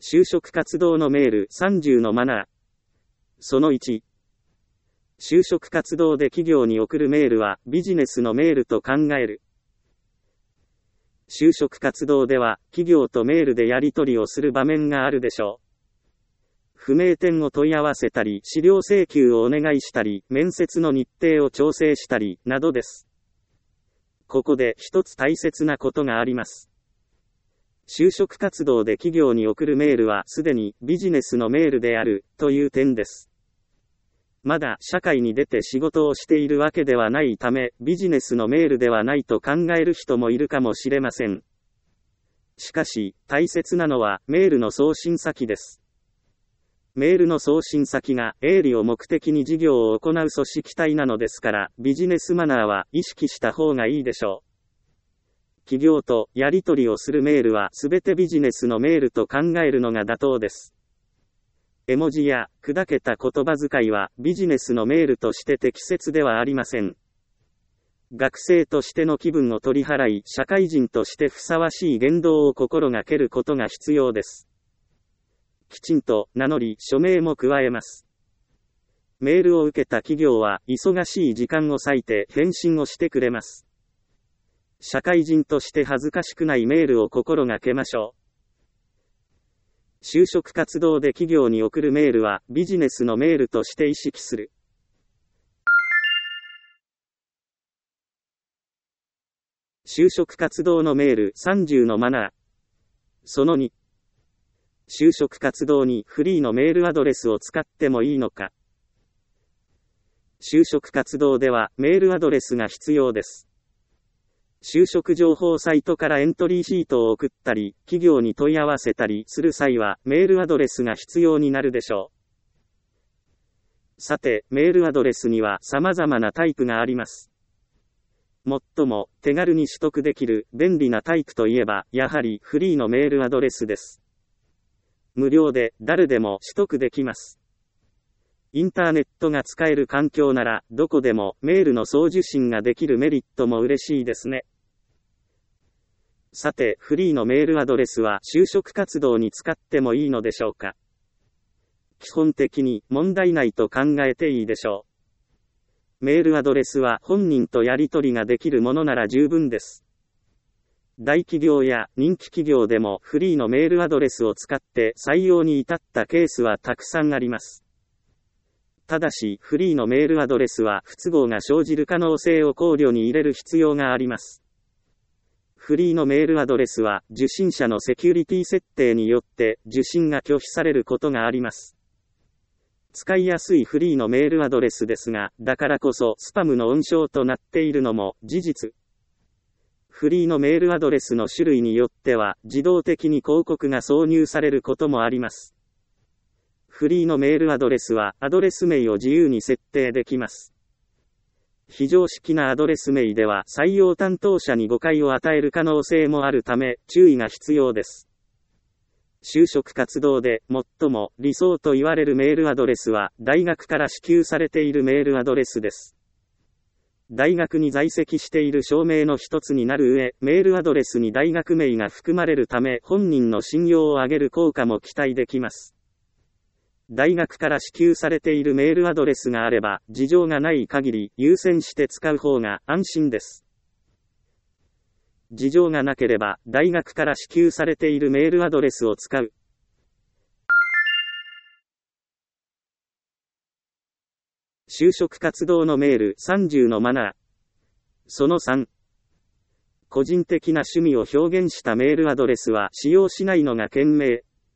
就職活動のメール30のマナー。その1。就職活動で企業に送るメールはビジネスのメールと考える。就職活動では企業とメールでやり取りをする場面があるでしょう。不明点を問い合わせたり、資料請求をお願いしたり、面接の日程を調整したり、などです。ここで一つ大切なことがあります。就職活動で企業に送るメールはすでにビジネスのメールであるという点です。まだ社会に出て仕事をしているわけではないため、ビジネスのメールではないと考える人もいるかもしれません。しかし、大切なのはメールの送信先です。メールの送信先が営利を目的に事業を行う組織体なのですから、ビジネスマナーは意識した方がいいでしょう。企業とやり取りをするメールはすべてビジネスのメールと考えるのが妥当です。絵文字や砕けた言葉遣いはビジネスのメールとして適切ではありません。学生としての気分を取り払い、社会人としてふさわしい言動を心がけることが必要です。きちんと名乗り、署名も加えます。メールを受けた企業は忙しい時間を割いて返信をしてくれます。社会人として恥ずかしくないメールを心がけましょう。就職活動で企業に送るメールはビジネスのメールとして意識する。就職活動のメール30のマナー。その2。就職活動にフリーのメールアドレスを使ってもいいのか。就職活動ではメールアドレスが必要です。就職情報サイトからエントリーシートを送ったり、企業に問い合わせたりする際はメールアドレスが必要になるでしょう。さて、メールアドレスには様々なタイプがあります。最も手軽に取得できる便利なタイプといえば、やはりフリーのメールアドレスです。無料で誰でも取得できます。インターネットが使える環境なら、どこでもメールの送受信ができるメリットも嬉しいですね。さて、フリーのメールアドレスは就職活動に使ってもいいのでしょうか。基本的に問題ないと考えていいでしょう。メールアドレスは本人とやり取りができるものなら十分です。大企業や人気企業でもフリーのメールアドレスを使って採用に至ったケースはたくさんあります。ただし、フリーのメールアドレスは不都合が生じる可能性を考慮に入れる必要があります。フリーのメールアドレスは受信者のセキュリティ設定によって受信が拒否されることがあります。使いやすいフリーのメールアドレスですが、だからこそスパムの温床となっているのも事実。フリーのメールアドレスの種類によっては自動的に広告が挿入されることもあります。フリーのメールアドレスはアドレス名を自由に設定できます。非常識なアドレス名では採用担当者に誤解を与える可能性もあるため注意が必要です。就職活動で最も理想と言われるメールアドレスは大学から支給されているメールアドレスです。大学に在籍している証明の一つになる上、メールアドレスに大学名が含まれるため本人の信用を上げる効果も期待できます。大学から支給されているメールアドレスがあれば、事情がない限り優先して使う方が安心です。事情がなければ、大学から支給されているメールアドレスを使う。就職活動のメール30のマナー。その3。個人的な趣味を表現したメールアドレスは使用しないのが賢明。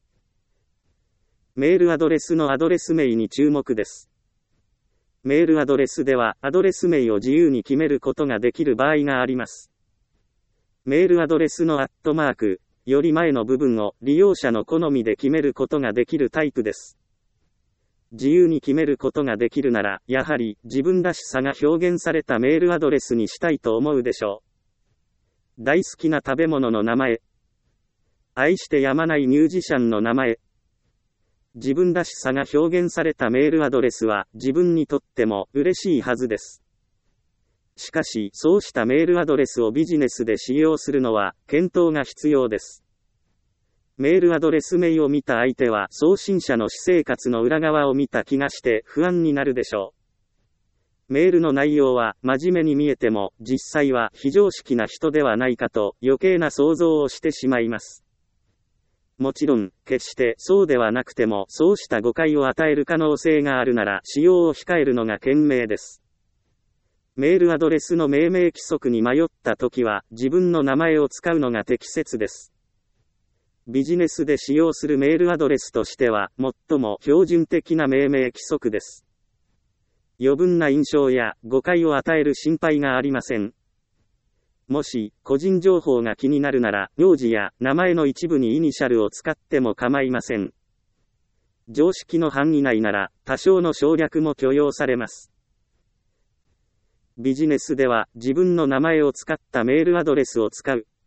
メールアドレスのアドレス名に注目です。メールアドレスではアドレス名を自由に決めることができる場合があります。メールアドレスのアットマークより前の部分を利用者の好みで決めることができるタイプです。自由に決めることができるなら、やはり自分らしさが表現されたメールアドレスにしたいと思うでしょう。大好きな食べ物の名前。愛してやまないミュージシャンの名前。自分らしさが表現されたメールアドレスは自分にとっても嬉しいはずです。しかし、そうしたメールアドレスをビジネスで使用するのは検討が必要です。 メールアドレス名を見た相手は送信者の私生活の裏側を見た気がして不安になるでしょう。メールの内容は真面目に見えても実際は非常識な人ではないかと余計な想像をしてしまいます。もちろん、決してそうではなくてもそうした誤解を与える可能性があるなら使用を控えるのが賢明です。メールアドレスの命名規則に迷ったときは自分の名前を使うのが適切です。ビジネスで使用するメールアドレスとしては最も標準的な命名規則です。余分な印象や誤解を与える心配がありません。もし個人情報が気になるなら名字や名前の一部にイニシャルを使っても構いません。常識の範囲内なら多少の省略も許容されます。ビジネスでは自分の名前を使ったメールアドレスを使う。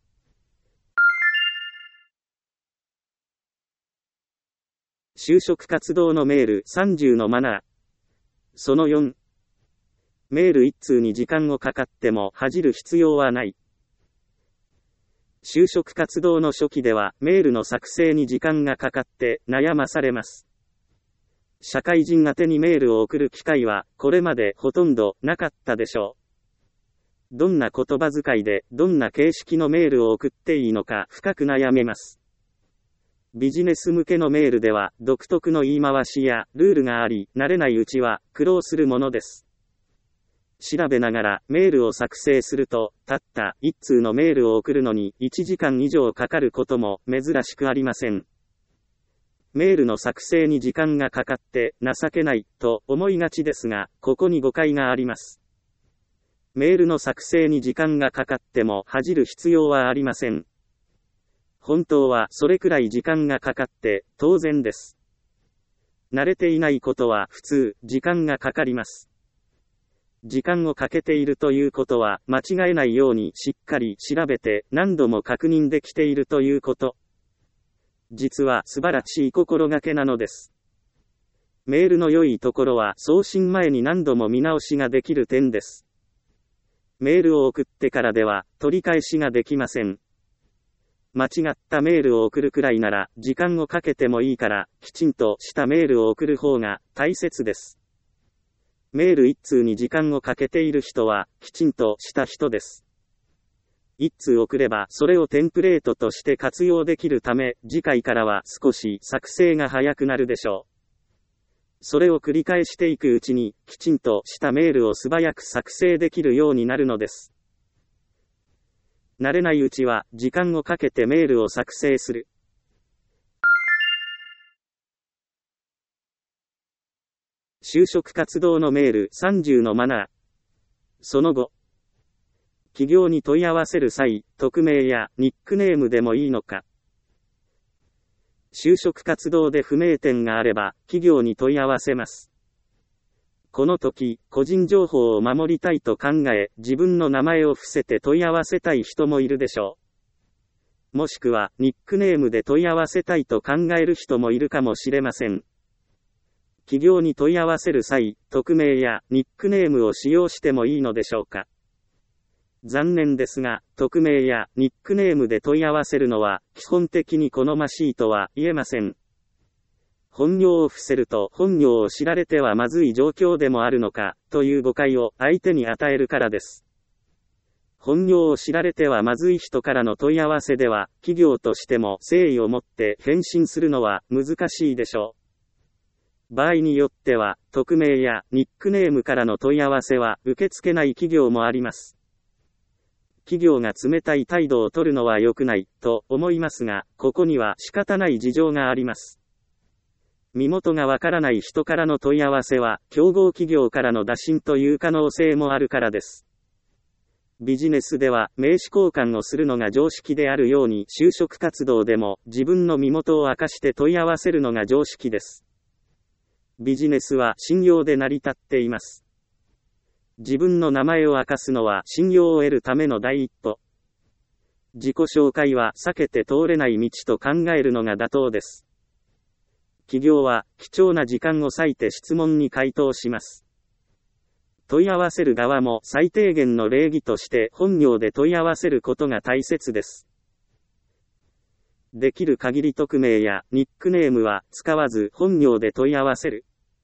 就職活動のメール30のマナー。その4。メール1通に時間をかかっても恥じる必要はない。就職活動の初期ではメールの作成に時間がかかって悩まされます。社会人宛てにメールを送る機会はこれまでほとんどなかったでしょう。どんな言葉遣いでどんな形式のメールを送っていいのか深く悩めます。ビジネス向けのメールでは独特の言い回しやルールがあり、慣れないうちは苦労するものです。調べながらメールを作成すると、たった1通のメールを送るのに1時間以上かかることも珍しくありません。メールの作成に時間がかかって情けないと思いがちですが、ここに誤解があります。メールの作成に時間がかかっても恥じる必要はありません。本当はそれくらい時間がかかって当然です。慣れていないことは普通、時間がかかります。時間をかけているということは間違えないようにしっかり調べて何度も確認できているということ。実は素晴らしい心がけなのです。メールの良いところは送信前に何度も見直しができる点です。メールを送ってからでは取り返しができません。間違ったメールを送るくらいなら時間をかけてもいいからきちんとしたメールを送る方が大切です。メール1通に時間をかけている人はきちんとした人です。1通送ればそれをテンプレートとして活用できるため次回からは少し作成が早くなるでしょう。それを繰り返していくうちにきちんとしたメールを素早く作成できるようになるのです。慣れないうちは時間をかけてメールを作成する。就職活動のメール30のマナー。その後、企業に問い合わせる際、匿名やニックネームでもいいのか。就職活動で不明点があれば、企業に問い合わせます。この時、個人情報を守りたいと考え、自分の名前を伏せて問い合わせたい人もいるでしょう。もしくは、ニックネームで問い合わせたいと考える人もいるかもしれません。企業に問い合わせる際、匿名やニックネームを使用してもいいのでしょうか。残念ですが、匿名やニックネームで問い合わせるのは、基本的に好ましいとは言えません。本名を伏せると本名を知られてはまずい状況でもあるのか、という誤解を相手に与えるからです。本名を知られてはまずい人からの問い合わせでは、企業としても誠意を持って返信するのは難しいでしょう。場合によっては、匿名やニックネームからの問い合わせは受け付けない企業もあります。企業が冷たい態度を取るのは良くない、と思いますが、ここには仕方ない事情があります。身元がわからない人からの問い合わせは、競合企業からの打診という可能性もあるからです。ビジネスでは、名刺交換をするのが常識であるように、就職活動でも、自分の身元を明かして問い合わせるのが常識です。ビジネスは信用で成り立っています。自分の名前を明かすのは信用を得るための第一歩。自己紹介は避けて通れない道と考えるのが妥当です。企業は貴重な時間を割いて質問に回答します。問い合わせる側も最低限の礼儀として本名で問い合わせることが大切です。 できる限り匿名やニックネームは使わず本名で問い合わせる。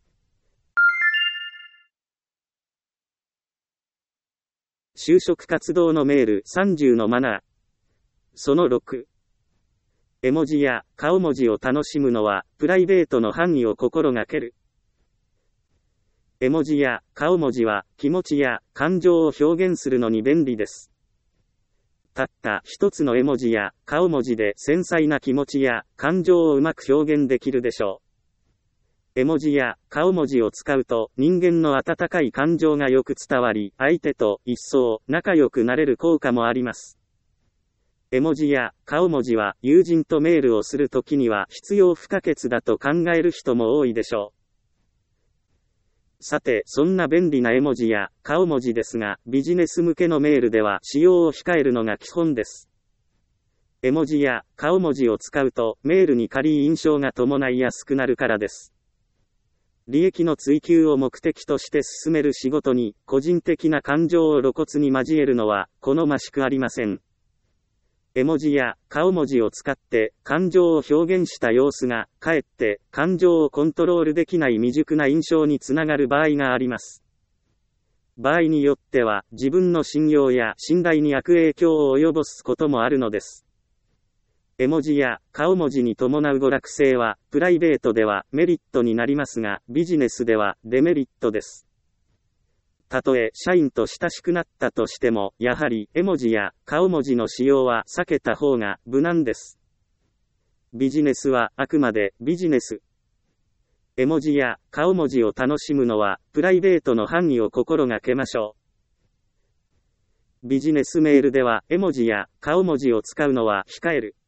就職活動のメール30のマナー。その6。絵文字や顔文字を楽しむのはプライベートの範囲を心がける。絵文字や顔文字は気持ちや感情を表現するのに便利です。たった一つの絵文字や顔文字で繊細な気持ちや感情をうまく表現できるでしょう。絵文字や顔文字を使うと人間の温かい感情がよく伝わり、相手と一層仲良くなれる効果もあります。絵文字や顔文字は友人とメールをするときには必要不可欠だと考える人も多いでしょう。さて、そんな便利な絵文字や顔文字ですが、ビジネス向けのメールでは使用を控えるのが基本です。絵文字や顔文字を使うとメールに軽い印象が伴いやすくなるからです。利益の追求を目的として進める仕事に個人的な感情を露骨に交えるのは好ましくありません。絵文字や顔文字を使って感情を表現した様子がかえって感情をコントロールできない未熟な印象につながる場合があります。場合によっては自分の信用や信頼に悪影響を及ぼすこともあるのです。絵文字や顔文字に伴う娯楽性はプライベートではメリットになりますが、ビジネスではデメリットです。たとえ社員と親しくなったとしても、やはり絵文字や顔文字の使用は避けた方が無難です。ビジネスはあくまでビジネス。絵文字や顔文字を楽しむのはプライベートの範囲を心がけましょう。ビジネスメールでは絵文字や顔文字を使うのは控える。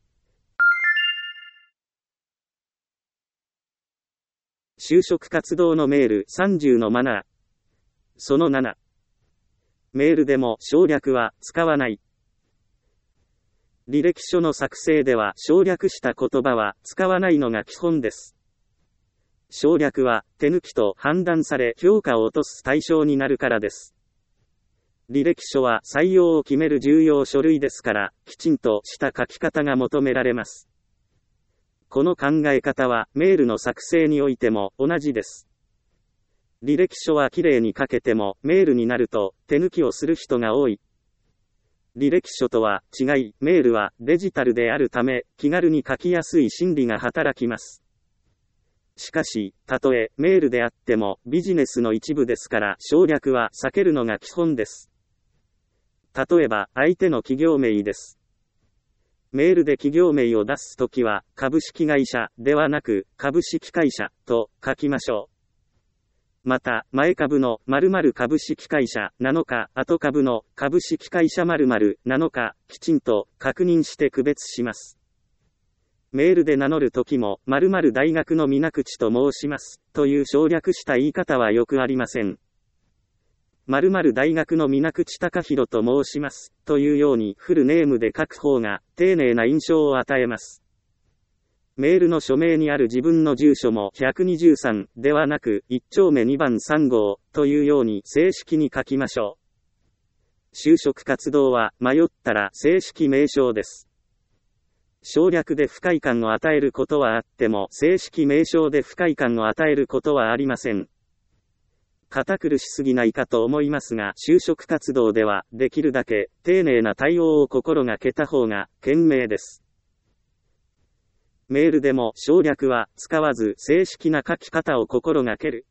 就職活動のメール30のマナー。その7。メールでも省略は使わない。履歴書の作成では省略した言葉は使わないのが基本です。省略は手抜きと判断され評価を落とす対象になるからです。履歴書は採用を決める重要書類ですから、きちんとした書き方が求められます。この考え方はメールの作成においても同じです。履歴書はきれいに書けてもメールになると手抜きをする人が多い。履歴書とは違い、メールはデジタルであるため気軽に書きやすい心理が働きます。しかし、たとえメールであってもビジネスの一部ですから省略は避けるのが基本です。例えば相手の企業名です。メールで企業名を出すときは、株式会社ではなく、株式会社と書きましょう。また、前株の〇〇株式会社なのか、後株の株式会社〇〇なのか、きちんと確認して区別します。メールで名乗るときも、〇〇大学の水口と申します、という省略した言い方はよくありません。〇〇大学の水口隆弘と申します、というようにフルネームで書く方が丁寧な印象を与えます。メールの署名にある自分の住所も123ではなく1丁目2番3号というように正式に書きましょう。就職活動は迷ったら正式名称です。省略で不快感を与えることはあっても正式名称で不快感を与えることはありません。堅苦しすぎないかと思いますが、就職活動ではできるだけ丁寧な対応を心がけた方が賢明です。メールでも省略は使わず正式な書き方を心がける。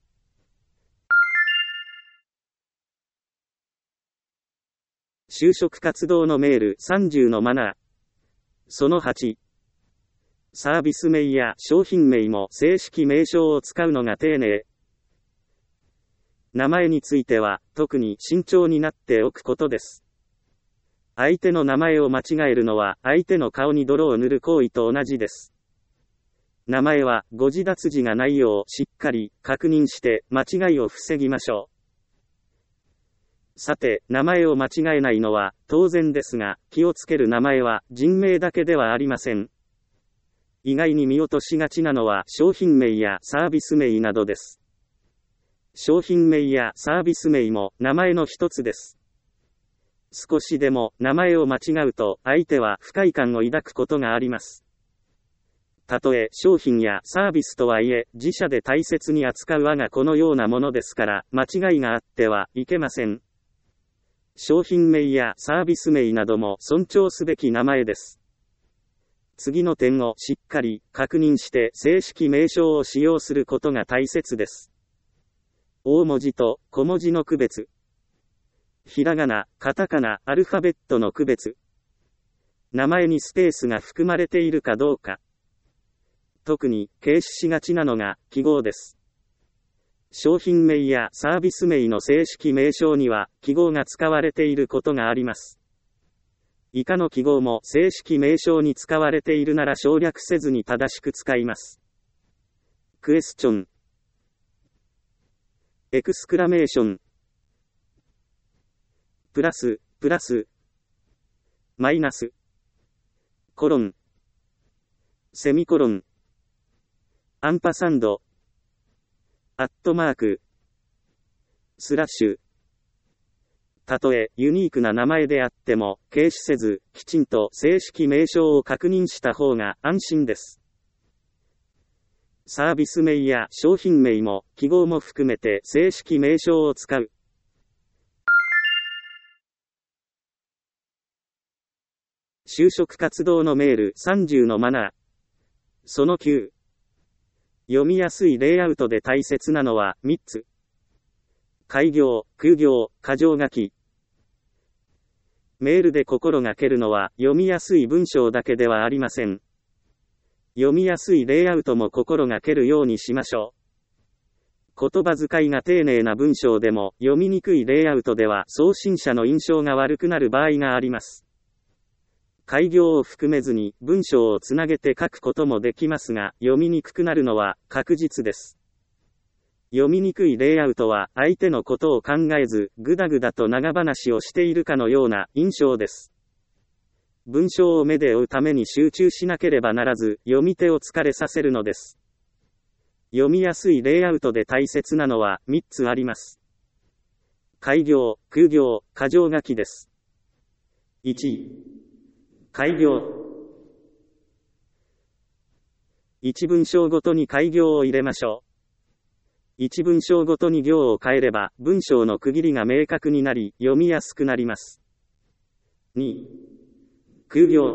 就職活動のメール30のマナー。その8。サービス名や商品名も正式名称を使うのが丁寧。名前については特に慎重になっておくことです。相手の名前を間違えるのは相手の顔に泥を塗る行為と同じです。名前は誤字脱字がないようしっかり確認して間違いを防ぎましょう。さて、名前を間違えないのは当然ですが、気をつける名前は人名だけではありません。意外に見落としがちなのは商品名やサービス名などです。商品名やサービス名も名前の一つです。 少しでも名前を間違うと相手は不快感を抱くことがあります。たとえ商品やサービスとはいえ、自社で大切に扱う我がこのようなものですから、間違いがあってはいけません。商品名やサービス名なども尊重すべき名前です。次の点をしっかり確認して正式名称を使用することが大切です。大文字と小文字の区別。ひらがな、カタカナ、アルファベットの区別。名前にスペースが含まれているかどうか。特に軽視しがちなのが記号です。商品名やサービス名の正式名称には記号が使われていることがあります。以下の記号も正式名称に使われているなら省略せずに正しく使います。クエスチョン、エクスクラメーション、プラス、マイナス、コロン、セミコロン、アンパサンド、アットマーク、スラッシュ。たとえユニークな名前であっても、軽視せず、きちんと正式名称を確認した方が安心です。サービス名や商品名も記号も含めて正式名称を使う。就職活動のメール30のマナー。その9。読みやすいレイアウトで大切なのは3つ。改行、空行、箇条書き。メールで心がけるのは読みやすい文章だけではありません。読みやすいレイアウトも心がけるようにしましょう。言葉遣いが丁寧な文章でも読みにくいレイアウトでは送信者の印象が悪くなる場合があります。改行を含めずに文章をつなげて書くこともできますが、読みにくくなるのは確実です。読みにくいレイアウトは相手のことを考えず、ぐだぐだと長話をしているかのような印象です。文章を目で追うために集中しなければならず、読み手を疲れさせるのです。読みやすいレイアウトで大切なのは3つあります。改行、空行、箇条書きです。1、改行。1文章ごとに改行を入れましょう。1文章ごとに行を変えれば、文章の区切りが明確になり、読みやすくなります。2、空行。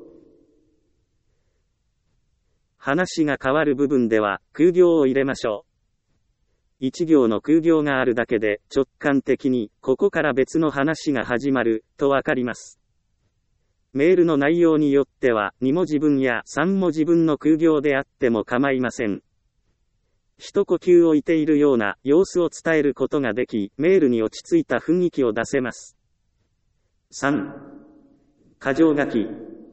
話が変わる部分では、空行を入れましょう。1行の空行があるだけで、直感的に、ここから別の話が始まる、とわかります。メールの内容によっては、2文字分や3文字分の空行であっても構いません。一呼吸置いているような様子を伝えることができ、メールに落ち着いた雰囲気を出せます。3、箇条書き。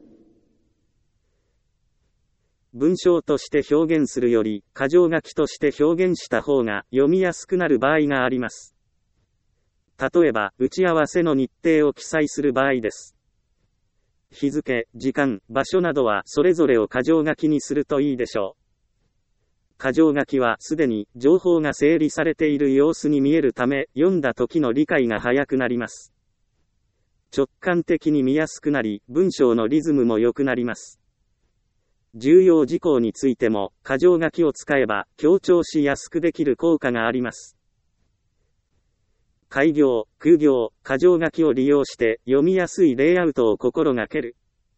文章として表現するより、箇条書きとして表現した方が読みやすくなる場合があります。例えば、打ち合わせの日程を記載する場合です。日付、時間、場所などはそれぞれを箇条書きにするといいでしょう。箇条書きはすでに情報が整理されている様子に見えるため、読んだ時の理解が早くなります。直感的に見やすくなり、文章のリズムも良くなります。重要事項についても、箇条書きを使えば強調しやすくできる効果があります。改行、空行、箇条書きを利用して読みやすいレイアウトを心がける。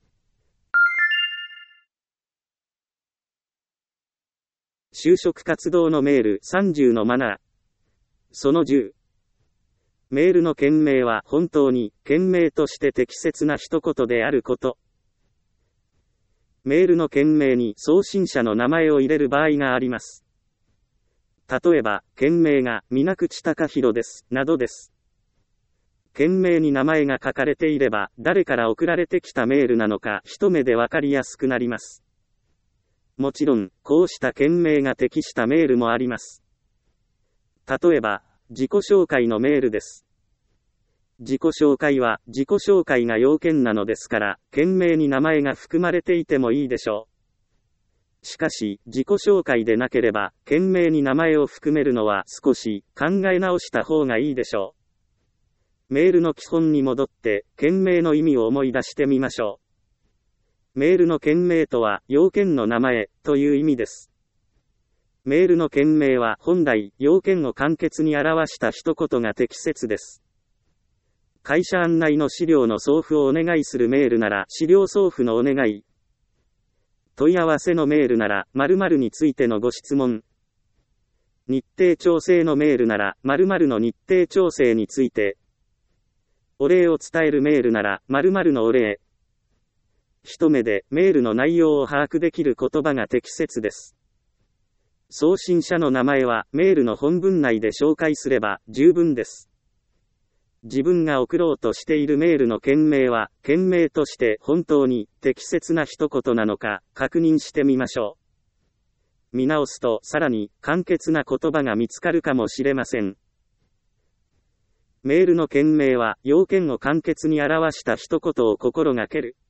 就職活動のメール30のマナー。その10。メールの件名は本当に件名として適切な一言であること。メールの件名に送信者の名前を入れる場合があります。例えば、件名が水口貴弘です、などです。件名に名前が書かれていれば、誰から送られてきたメールなのか一目でわかりやすくなります。もちろん、こうした件名が適したメールもあります。例えば、自己紹介のメールです。自己紹介は自己紹介が要件なのですから、件名に名前が含まれていてもいいでしょう。しかし、自己紹介でなければ、件名に名前を含めるのは少し考え直した方がいいでしょメールの基本に戻って、件名の意味を思い出してみましょう。メールの件名とは、要件の名前、という意味です。メールの件名は本来、要件を簡潔に表した一言が適切です。会社案内の資料の送付をお願いするメールなら、資料送付のお願い。問い合わせのメールなら、〇〇についてのご質問。日程調整のメールなら、〇〇の日程調整について。お礼を伝えるメールなら、〇〇のお礼。一目でメールの内容を把握できる言葉が適切です。送信者の名前はメールの本文内で紹介すれば十分です。自分が送ろうとしているメールの件名は、件名として本当に適切な一言なのか確認してみましょう。見直すとさらに簡潔な言葉が見つかるかもしれません。メールの件名は要件を簡潔に表した一言を心がける。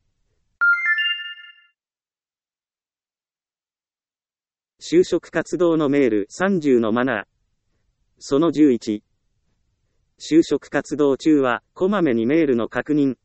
就職活動のメール30のマナー。その11。就職活動中は、こまめにメールの確認。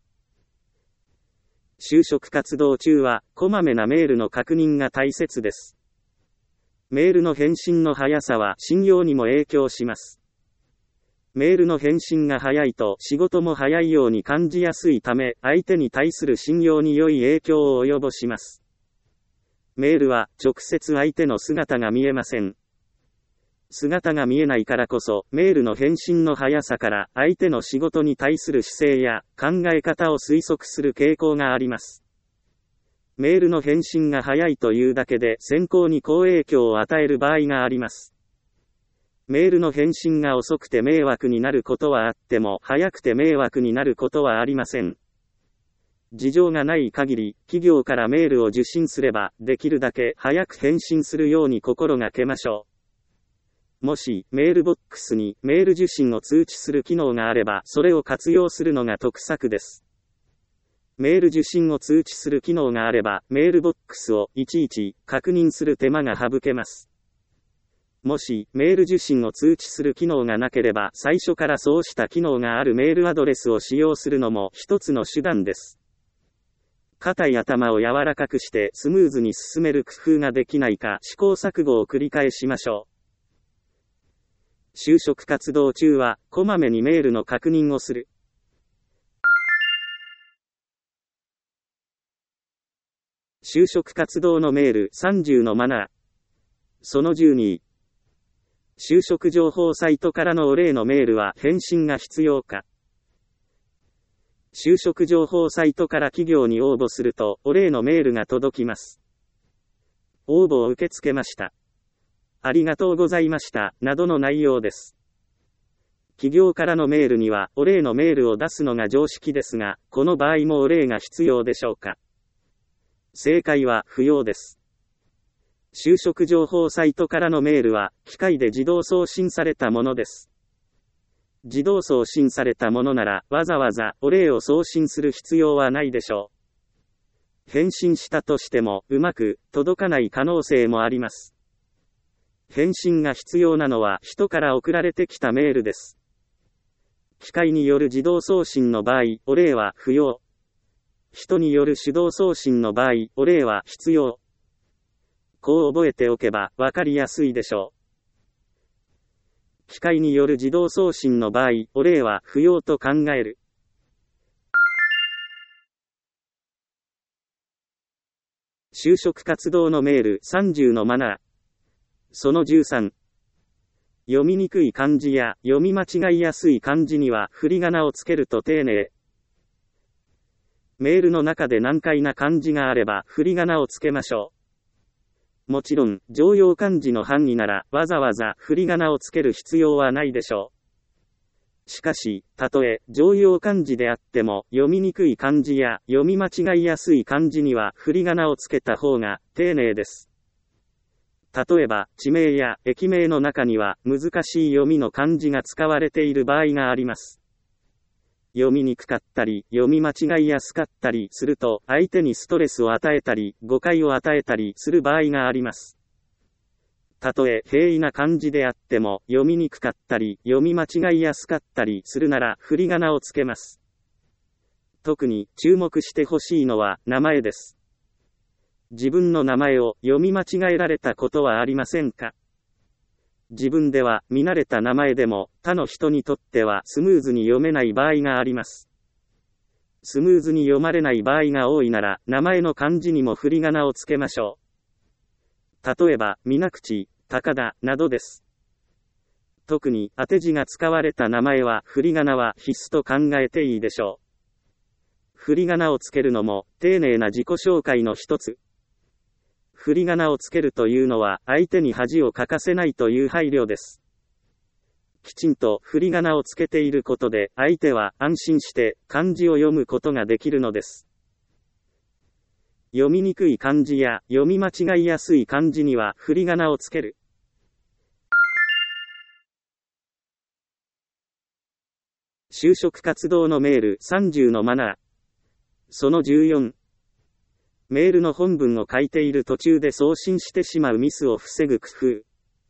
就職活動中は、こまめなメールの確認が大切です。メールの返信の速さは信用にも影響します。メールの返信が早いと仕事も早いように感じやすいため、相手に対する信用に良い影響を及ぼします。メールは直接相手の姿が見えません。姿が見えないからこそ、メールの返信の速さから相手の仕事に対する姿勢や考え方を推測する傾向があります。メールの返信が早いというだけで選考に好影響を与える場合があります。メールの返信が遅くて迷惑になることはあっても、早くて迷惑になることはありません。事情がない限り、企業からメールを受信すれば、できるだけ早く返信するように心がけましょう。もし、メールボックスにメール受信を通知する機能があれば、それを活用するのが得策です。メール受信を通知する機能があれば、メールボックスをいちいち確認する手間が省けます。もし、メール受信を通知する機能がなければ、最初からそうした機能があるメールアドレスを使用するのも一つの手段です。硬い頭を柔らかくしてスムーズに進める工夫ができないか試行錯誤を繰り返しましょう。就職活動中は、こまめにメールの確認をする。就職活動のメール30のマナー。その12。就職情報サイトからのお礼のメールは返信が必要か。就職情報サイトから企業に応募すると、お礼のメールが届きます。応募を受け付けました。ありがとうございました、などの内容です。企業からのメールには、お礼のメールを出すのが常識ですが、この場合もお礼が必要でしょうか。正解は不要です。就職情報サイトからのメールは、機械で自動送信されたものです。自動送信されたものなら、わざわざお礼を送信する必要はないでしょう。返信したとしても、うまく届かない可能性もあります。返信が必要なのは、人から送られてきたメールです。機械による自動送信の場合、お礼は不要。人による手動送信の場合、お礼は必要。こう覚えておけば、わかりやすいでしょう。機械による自動送信の場合、お礼は不要と考える。就職活動のメール30のマナー。その13。読みにくい漢字や読み間違いやすい漢字には振り仮名をつけると丁寧。メールの中で難解な漢字があれば振り仮名をつけましょう。もちろん、常用漢字の範囲なら、わざわざ振り仮名をつける必要はないでしょう。しかし、たとえ、常用漢字であっても、読みにくい漢字や、読み間違いやすい漢字には、振り仮名をつけた方が、丁寧です。例えば、地名や駅名の中には、難しい読みの漢字が使われている場合があります。読みにくかったり、読み間違いやすかったりすると、相手にストレスを与えたり、誤解を与えたりする場合があります。 たとえ平易な漢字であっても読みにくかったり読み間違いやすかったりするなら振り仮名をつけます。特に注目してほしいのは名前です。自分の名前を読み間違えられたことはありませんか？自分では見慣れた名前でも他の人にとってはスムーズに読めない場合があります。スムーズに読まれない場合が多いなら名前の漢字にも振り仮名をつけましょう。例えば、水口、高田などです。特に当て字が使われた名前は振り仮名は必須と考えていいでしょう。振り仮名をつけるのも丁寧な自己紹介の一つ。振り仮名をつけるというのは相手に恥をかかせないという配慮です。きちんと振り仮名をつけていることで相手は安心して漢字を読むことができるのです。読みにくい漢字や読み間違いやすい漢字には振り仮名をつける。就職活動のメール30のマナー。その14。メールの本文を書いている途中で送信してしまうミスを防ぐ工夫。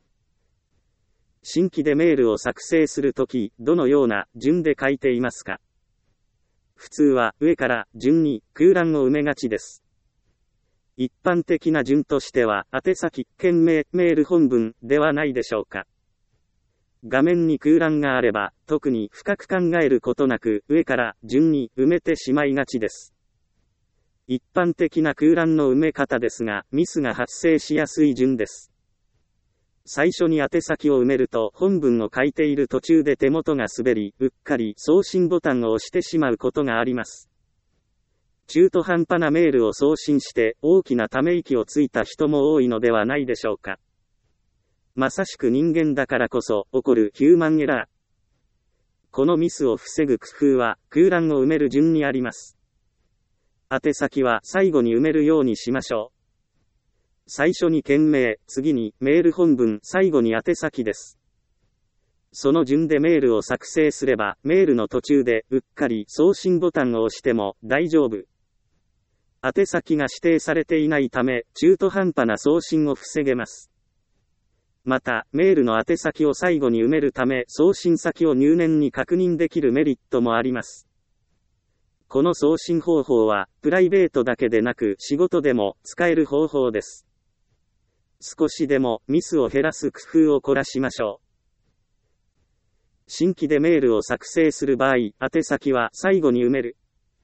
新規でメールを作成するとき、どのような順で書いていますか？普通は上から順に空欄を埋めがちです。一般的な順としては、宛先、件名、メール本文ではないでしょうか。画面に空欄があれば、特に深く考えることなく、上から順に埋めてしまいがちです。一般的な空欄の埋め方ですが、ミスが発生しやすい順です。最初に宛先を埋めると、本文を書いている途中で手元が滑り、うっかり送信ボタンを押してしまうことがあります。中途半端なメールを送信して、大きなため息をついた人も多いのではないでしょうか。まさしく人間だからこそ起こるヒューマンエラー。このミスを防ぐ工夫は空欄を埋める順にあります。宛先は最後に埋めるようにしましょう。最初に件名、次にメール本文、最後に宛先です。その順でメールを作成すれば、メールの途中でうっかり送信ボタンを押しても大丈夫。宛先が指定されていないため、中途半端な送信を防げます。また、メールの宛先を最後に埋めるため、送信先を入念に確認できるメリットもあります。この送信方法は、プライベートだけでなく仕事でも使える方法です。少しでもミスを減らす工夫を凝らしましょう。新規でメールを作成する場合、宛先は最後に埋める。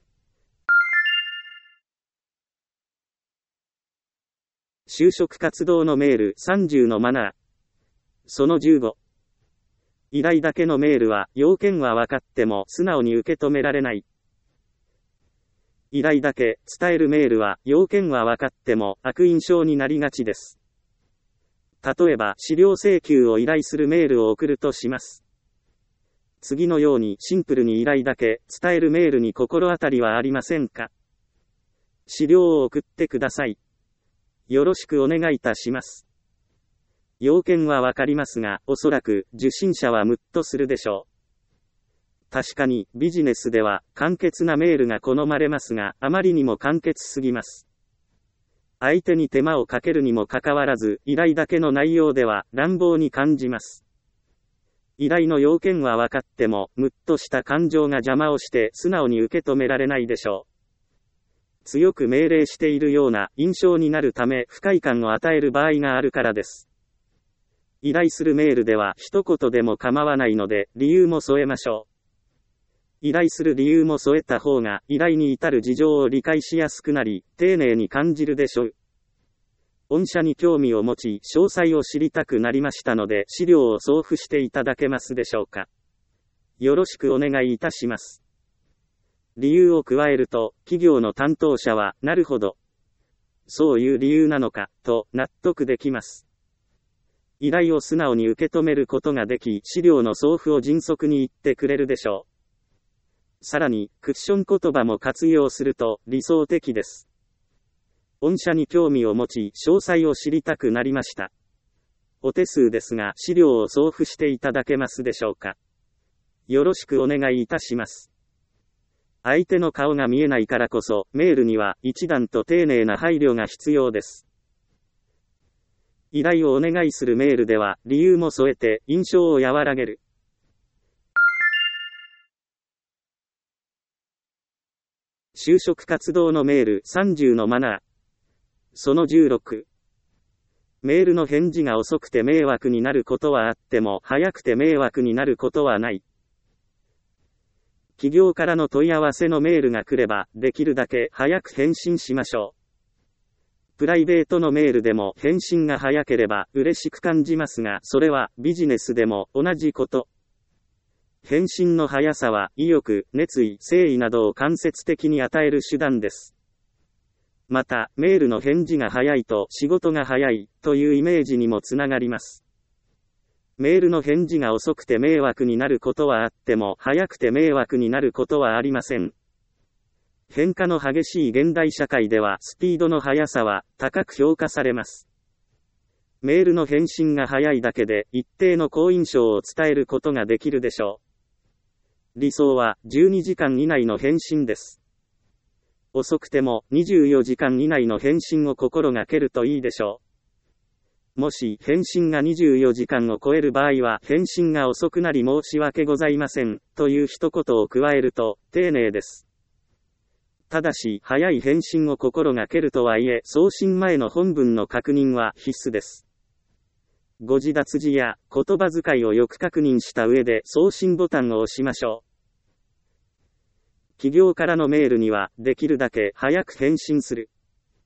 就職活動のメール30のマナー。その15。依頼だけのメールは、要件は分かっても素直に受け止められない。依頼だけ伝えるメールは、要件は分かっても悪印象になりがちです。例えば、資料請求を依頼するメールを送るとします。次のようにシンプルに依頼だけ伝えるメールに心当たりはありませんか？資料を送ってください。よろしくお願いいたします。要件はわかりますが、おそらく受信者はムッとするでしょう。確かにビジネスでは簡潔なメールが好まれますが、あまりにも簡潔すぎます。相手に手間をかけるにもかかわらず、依頼だけの内容では乱暴に感じます。依頼の要件は分かっても、ムッとした感情が邪魔をして素直に受け止められないでしょう。強く命令しているような印象になるため不快感を与える場合があるからです。依頼するメールでは一言でも構わないので、理由も添えましょう。依頼する理由も添えた方が依頼に至る事情を理解しやすくなり、丁寧に感じるでしょう。御社に興味を持ち、詳細を知りたくなりましたので、資料を送付していただけますでしょうか。よろしくお願いいたします。理由を加えると、企業の担当者は、なるほど。そういう理由なのか、と納得できます。依頼を素直に受け止めることができ、資料の送付を迅速に言ってくれるでしょう。さらに、クッション言葉も活用すると理想的です。御社に興味を持ち、詳細を知りたくなりました。お手数ですが、資料を送付していただけますでしょうか。よろしくお願いいたします。相手の顔が見えないからこそ、メールには一段と丁寧な配慮が必要です。 依頼をお願いするメールでは、理由も添えて、印象を和らげる。就職活動のメール30のマナー。その16。メールの返事が遅くて迷惑になることはあっても、早くて迷惑になることはない。企業からの問い合わせのメールが来れば、できるだけ早く返信しましょう。プライベートのメールでも返信が早ければ嬉しく感じますが、それはビジネスでも同じこと。返信の速さは意欲、熱意、誠意などを間接的に与える手段です。また、メールの返事が早いと仕事が早いというイメージにもつながります。メールの返事が遅くて迷惑になることはあっても、早くて迷惑になることはありません。変化の激しい現代社会ではスピードの速さは高く評価されます。メールの返信が早いだけで一定の好印象を伝えることができるでしょう。理想は12時間以内の返信です。遅くても24時間以内の返信を心がけるといいでしょう。もし返信が24時間を超える場合は返信が遅くなり申し訳ございませんという一言を加えると丁寧です。ただし、早い返信を心がけるとはいえ、送信前の本文の確認は必須です。誤字脱字や言葉遣いをよく確認した上で送信ボタンを押しましょう。企業からのメールには、できるだけ早く返信する。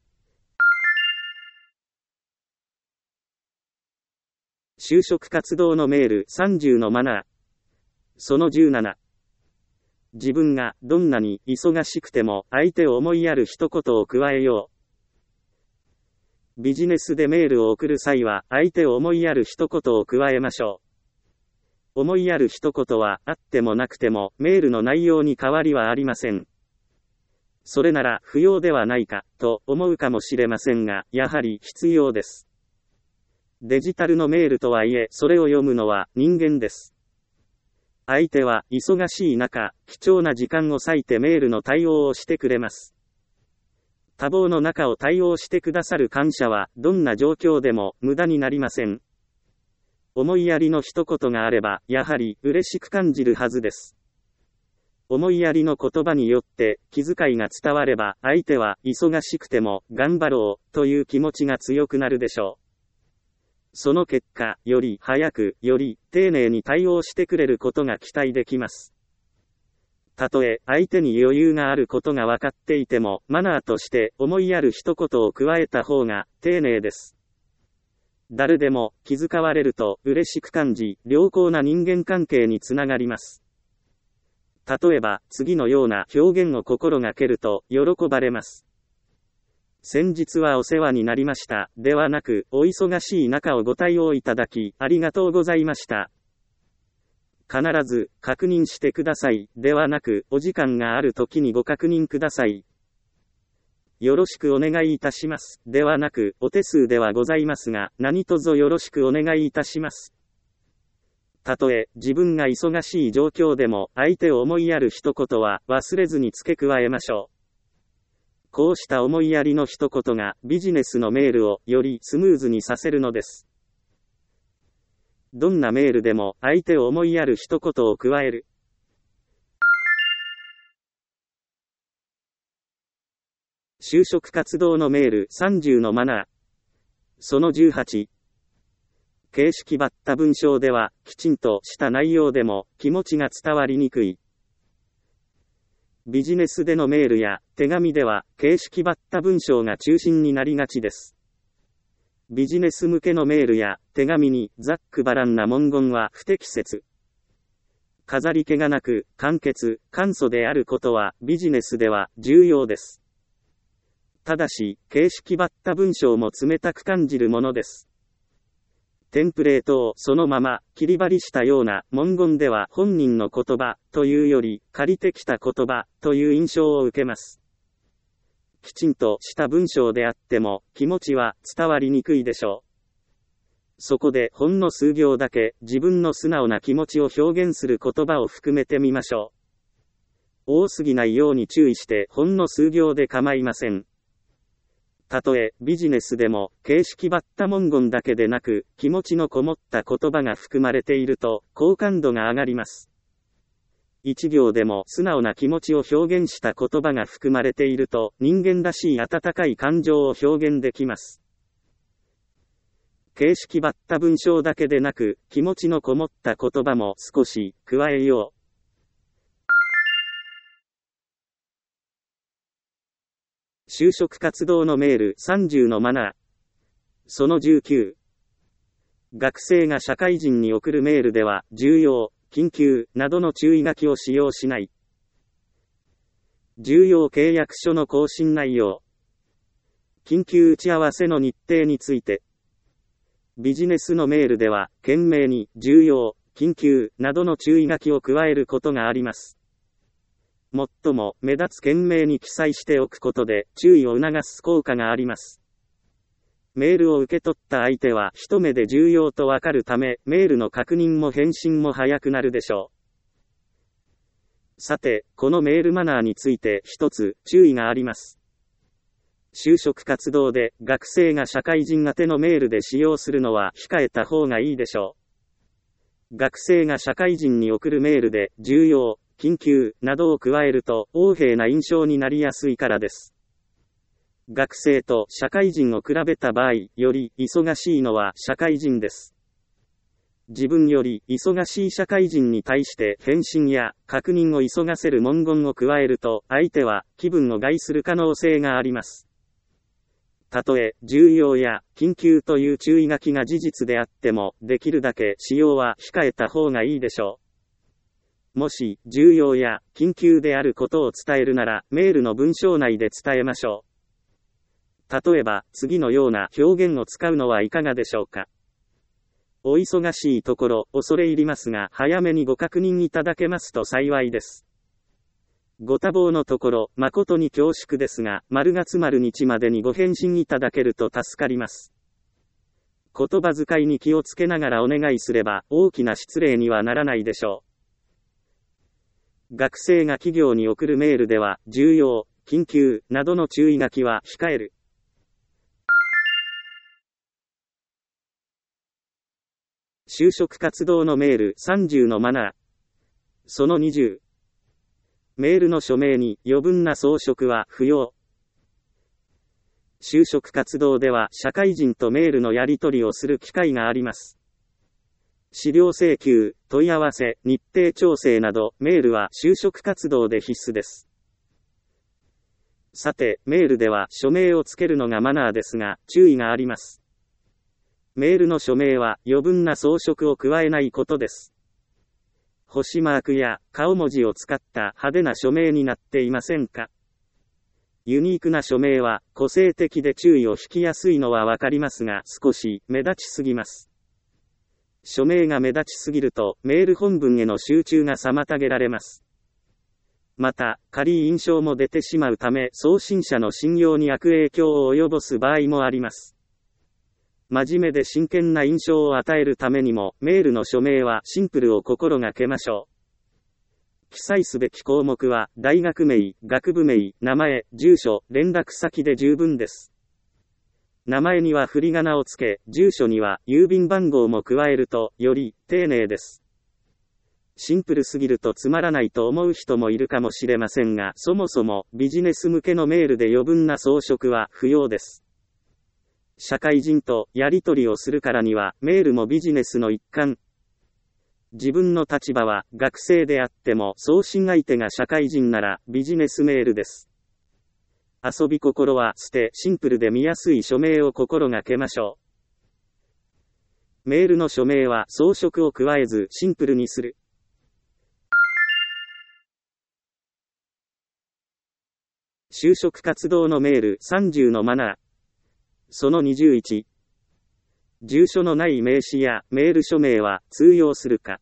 就職活動のメール30のマナー。その17。自分がどんなに忙しくても相手を思いやる一言を加えよう。ビジネスでメールを送る際は相手を思いやる一言を加えましょう。思いやる一言はあってもなくてもメールの内容に変わりはありません。それなら不要ではないかと思うかもしれませんが、やはり必要です。デジタルのメールとはいえ、それを読むのは人間です。相手は忙しい中、貴重な時間を割いてメールの対応をしてくれます。多忙の中を対応してくださる感謝は、どんな状況でも無駄になりません。思いやりの一言があれば、やはり嬉しく感じるはずです。思いやりの言葉によって気遣いが伝われば、相手は忙しくても頑張ろうという気持ちが強くなるでしょう。その結果、より早く、より丁寧に対応してくれることが期待できます。たとえ相手に余裕があることが分かっていても、マナーとして思いやる一言を加えた方が丁寧です。誰でも気遣われると嬉しく感じ、良好な人間関係につながります。例えば、次のような表現を心がけると喜ばれます。先日はお世話になりました。ではなく、お忙しい中をご対応いただき、ありがとうございました。必ず、確認してください。ではなく、お時間がある時にご確認ください。よろしくお願いいたします。ではなく、お手数ではございますが、何卒よろしくお願いいたします。たとえ、自分が忙しい状況でも、相手を思いやる一言は、忘れずに付け加えましょう。こうした思いやりの一言がビジネスのメールをよりスムーズにさせるのです。どんなメールでも相手を思いやる一言を加える。就職活動のメール30のマナー。その18。形式ばった文章ではきちんとした内容でも気持ちが伝わりにくい。ビジネスでのメールや手紙では形式ばった文章が中心になりがちです。ビジネス向けのメールや手紙にざっくばらんな文言は不適切。飾り気がなく簡潔、簡素であることはビジネスでは重要です。ただし、形式ばった文章も冷たく感じるものです。テンプレートをそのまま切り貼りしたような文言では本人の言葉というより借りてきた言葉という印象を受けます。きちんとした文章であっても気持ちは伝わりにくいでしょう。そこでほんの数行だけ自分の素直な気持ちを表現する言葉を含めてみましょう。多すぎないように注意してほんの数行で構いません。 たとえビジネスでも形式ばった文言だけでなく気持ちのこもった言葉が含まれていると好感度が上がります。一行でも素直な気持ちを表現した言葉が含まれていると人間らしい温かい感情を表現できます。形式ばった文章だけでなく気持ちのこもった言葉も少し加えよう。就職活動のメール30のマナー。その19。学生が社会人に送るメールでは、重要、緊急などの注意書きを使用しない。重要契約書の更新内容。緊急打ち合わせの日程について。ビジネスのメールでは、懸命に重要、緊急などの注意書きを加えることがあります。最も目立つ件名に記載しておくことで注意を促す効果があります。メールを受け取った相手は一目で重要とわかるため、メールの確認も返信も早くなるでしょう。さて、このメールマナーについて一つ注意があります。就職活動で学生が社会人宛てのメールで使用するのは控えた方がいいでしょう。学生が社会人に送るメールで重要、緊急などを加えると横柄な印象になりやすいからです。学生と社会人を比べた場合、より忙しいのは社会人です。自分より忙しい社会人に対して返信や確認を急がせる文言を加えると、相手は気分を害する可能性があります。たとえ重要や緊急という注意書きが事実であっても、できるだけ使用は控えた方がいいでしょう。もし、重要や緊急であることを伝えるなら、メールの文章内で伝えましょう。例えば、次のような表現を使うのはいかがでしょうか。お忙しいところ、恐れ入りますが、早めにご確認いただけますと幸いです。ご多忙のところ、誠に恐縮ですが、〇月〇日までにご返信いただけると助かります。言葉遣いに気をつけながらお願いすれば、大きな失礼にはならないでしょう。学生が企業に送るメールでは、重要、緊急などの注意書きは控える。就職活動のメール30のマナー。その20。メールの署名に余分な装飾は不要。就職活動では社会人とメールのやり取りをする機会があります。資料請求、問い合わせ、日程調整など、メールは就職活動で必須です。さて、メールでは署名をつけるのがマナーですが、注意があります。メールの署名は余分な装飾を加えないことです。星マークや顔文字を使った派手な署名になっていませんか？ユニークな署名は個性的で注意を引きやすいのはわかりますが、少し目立ちすぎます。署名が目立ちすぎると、メール本文への集中が妨げられます。また、軽い印象も出てしまうため、送信者の信用に悪影響を及ぼす場合もあります。真面目で真剣な印象を与えるためにも、メールの署名はシンプルを心がけましょう。記載すべき項目は、大学名、学部名、名前、住所、連絡先で十分です。名前には振り仮名をつけ、住所には郵便番号も加えると、より丁寧です。シンプルすぎるとつまらないと思う人もいるかもしれませんが、そもそもビジネス向けのメールで余分な装飾は不要です。社会人とやり取りをするからには、メールもビジネスの一環。自分の立場は学生であっても、送信相手が社会人ならビジネスメールです。遊び心は捨て、シンプルで見やすい署名を心がけましょう。メールの署名は装飾を加えずシンプルにする。就職活動のメール30のマナー。その21。住所のない名刺やメール署名は通用するか。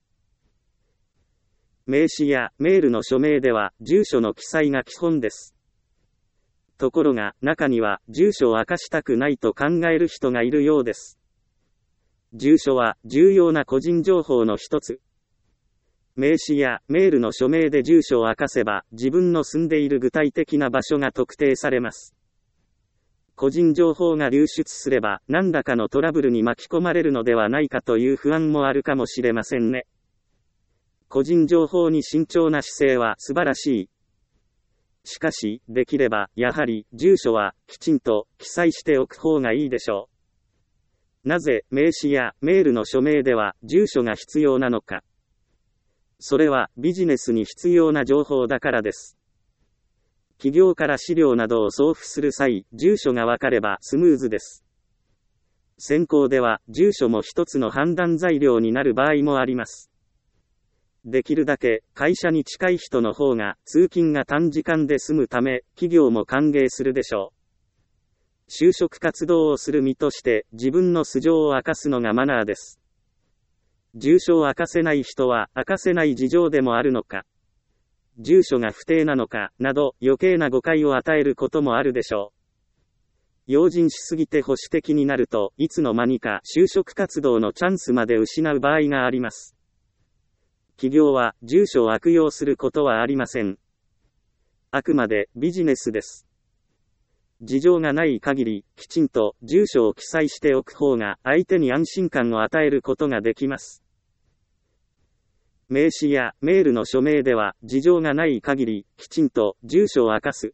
名刺やメールの署名では住所の記載が基本です。ところが、中には、住所を明かしたくないと考える人がいるようです。住所は、重要な個人情報の一つ。名刺やメールの署名で住所を明かせば、自分の住んでいる具体的な場所が特定されます。 個人情報が流出すれば何らかのトラブルに巻き込まれるのではないかという不安もあるかもしれませんね。個人情報に慎重な姿勢は素晴らしい。しかし、できれば、やはり、住所は、きちんと、記載しておく方がいいでしょう。なぜ、名刺や、メールの署名では、住所が必要なのか。それは、ビジネスに必要な情報だからです。企業から資料などを送付する際、住所がわかれば、スムーズです。選考では、住所も一つの判断材料になる場合もあります。できるだけ会社に近い人の方が通勤が短時間で済むため、企業も歓迎するでしょう。就職活動をする身として自分の素性を明かすのがマナーです。住所を明かせない人は明かせない事情でもあるのか、住所が不定なのかなど余計な誤解を与えることもあるでしょう。用心しすぎて保守的になるといつの間にか就職活動のチャンスまで失う場合があります。企業は住所を悪用することはありません。あくまでビジネスです。事情がない限り、きちんと住所を記載しておく方が相手に安心感を与えることができます。名刺やメールの署名では、事情がない限り、きちんと住所を明かす。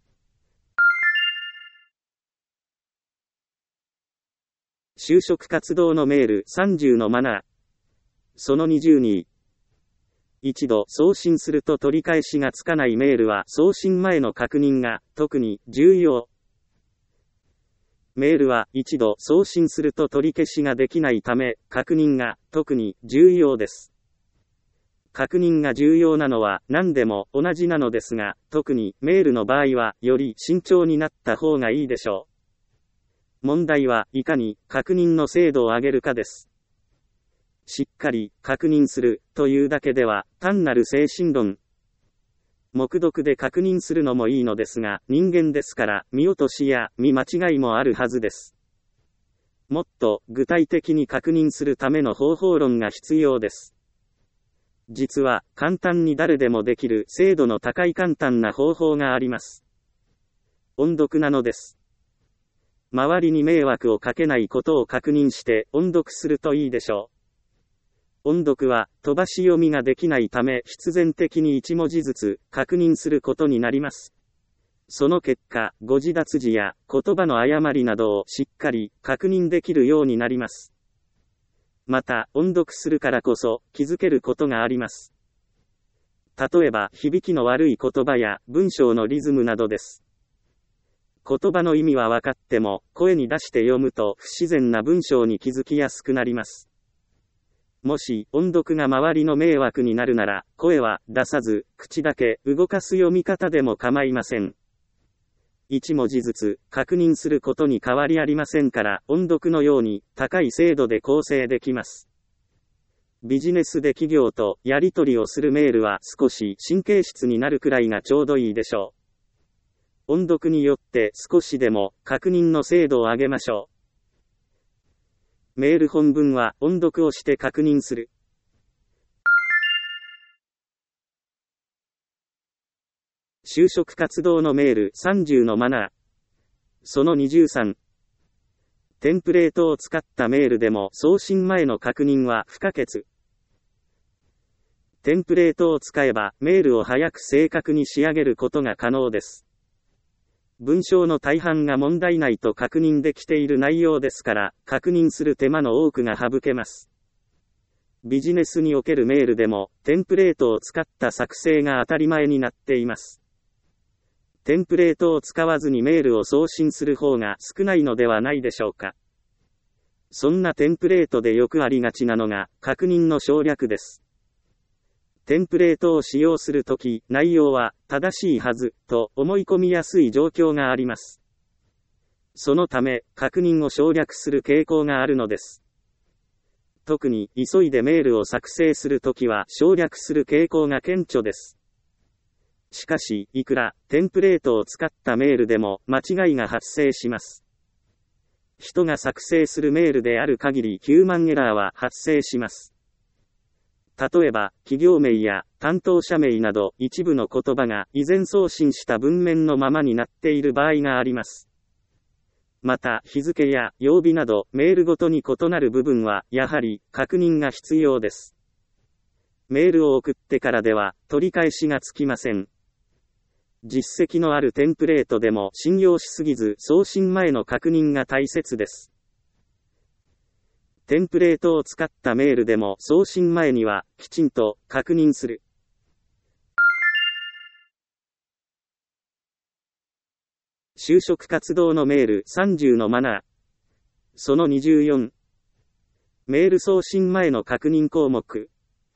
就職活動のメール30のマナー。その20に、一度送信すると取り返しがつかないメールは送信前の確認が特に重要。メールは一度送信すると取り消しができないため、確認が特に重要です。確認が重要なのは何でも同じなのですが、特にメールの場合はより慎重になった方がいいでしょう。問題はいかに確認の精度を上げるかです。しっかり確認するというだけでは単なる精神論。目読で確認するのもいいのですが、人間ですから見落としや見間違いもあるはずです。もっと具体的に確認するための方法論が必要です。実は簡単に誰でもできる精度の高い簡単な方法があります。音読なのです。周りに迷惑をかけないことを確認して音読するといいでしょう。音読は飛ばし読みができないため必然的に1文字ずつ確認することになります。その結果、誤字脱字や言葉の誤りなどをしっかり確認できるようになります。また、音読するからこそ気づけることがあります。例えば、響きの悪い言葉や文章のリズムなどです。言葉の意味は分かっても、声に出して読むと不自然な文章に気づきやすくなります。もし、音読が周りの迷惑になるなら、声は出さず、口だけ動かす読み方でも構いません。一文字ずつ確認することに変わりありませんから、音読のように高い精度で構成できます。ビジネスで企業とやり取りをするメールは少し神経質になるくらいがちょうどいいでしょう。音読によって少しでも確認の精度を上げましょう。メール本文は音読をして確認する。就職活動のメール30のマナー。その23。テンプレートを使ったメールでも送信前の確認は不可欠。テンプレートを使えばメールを早く正確に仕上げることが可能です。文章の大半が問題ないと確認できている内容ですから、確認する手間の多くが省けます。ビジネスにおけるメールでも、テンプレートを使った作成が当たり前になっています。テンプレートを使わずにメールを送信する方が少ないのではないでしょうか。そんなテンプレートでよくありがちなのが、確認の省略です。テンプレートを使用するとき、内容は正しいはずと思い込みやすい状況があります。そのため、確認を省略する傾向があるのです。特に、急いでメールを作成するときは省略する傾向が顕著です。しかし、いくらテンプレートを使ったメールでも間違いが発生します。人が作成するメールである限りヒューマンエラーは発生します。例えば、企業名や担当者名など一部の言葉が以前送信した文面のままになっている場合があります。 また日付や曜日などメールごとに異なる部分はやはり確認が必要です。メールを送ってからでは取り返しがつきません。実績のあるテンプレートでも信用しすぎず送信前の確認が大切です。テンプレートを使ったメールでも送信前にはきちんと確認する。就職活動のメール30のマナー。その24。メール送信前の確認項目。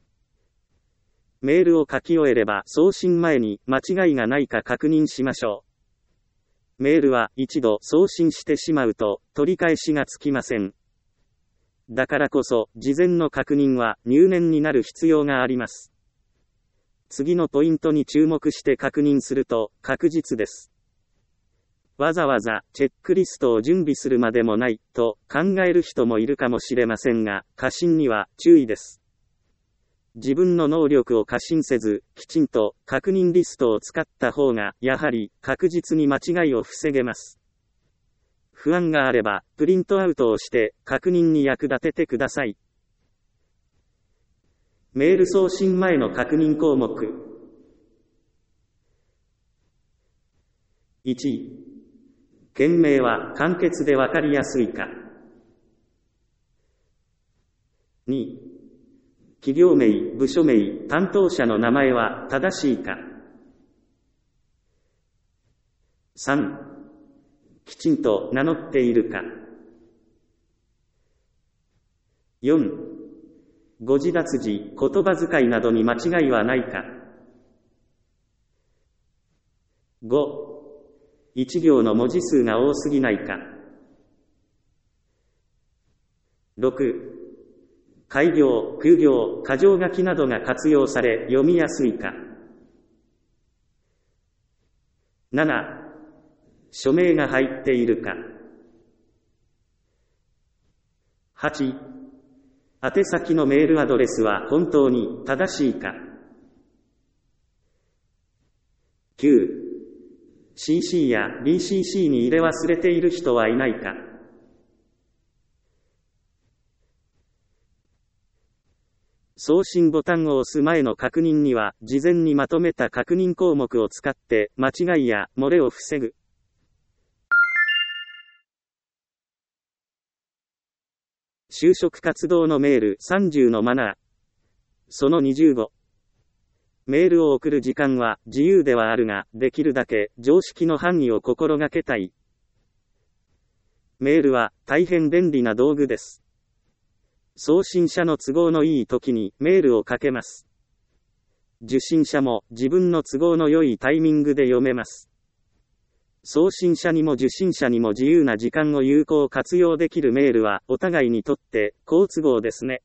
メールを書き終えれば送信前に間違いがないか確認しましょう。メールは一度送信してしまうと取り返しがつきません。だからこそ事前の確認は入念になる必要があります。次のポイントに注目して確認すると確実です。わざわざチェックリストを準備するまでもないと考える人もいるかもしれませんが、過信には注意です。自分の能力を過信せず、きちんと確認リストを使った方がやはり確実に間違いを防げます。不安があればプリントアウトをして確認に役立ててください。メール送信前の確認項目。1、件名は簡潔でわかりやすいか。2、企業名、部署名、担当者の名前は正しいか。3、きちんと名乗っているか。4、ご自立時、言葉遣いなどに間違いはないか。5、一行の文字数が多すぎないか。6、改行、空行、箇条書きなどが活用され読みやすいか。7、署名が入っているか。8、宛先のメールアドレスは本当に正しいか。9、CC や BCC に入れ忘れている人はいないか。送信ボタンを押す前の確認には、事前にまとめた確認項目を使って間違いや漏れを防ぐ。就職活動のメール30のマナー。その25。メールを送る時間は自由ではあるが、できるだけ常識の範囲を心がけたい。メールは大変便利な道具です。送信者の都合のいい時にメールをかけます。受信者も自分の都合の良いタイミングで読めます。送信者にも受信者にも自由な時間を有効活用できるメールはお互いにとって好都合ですね。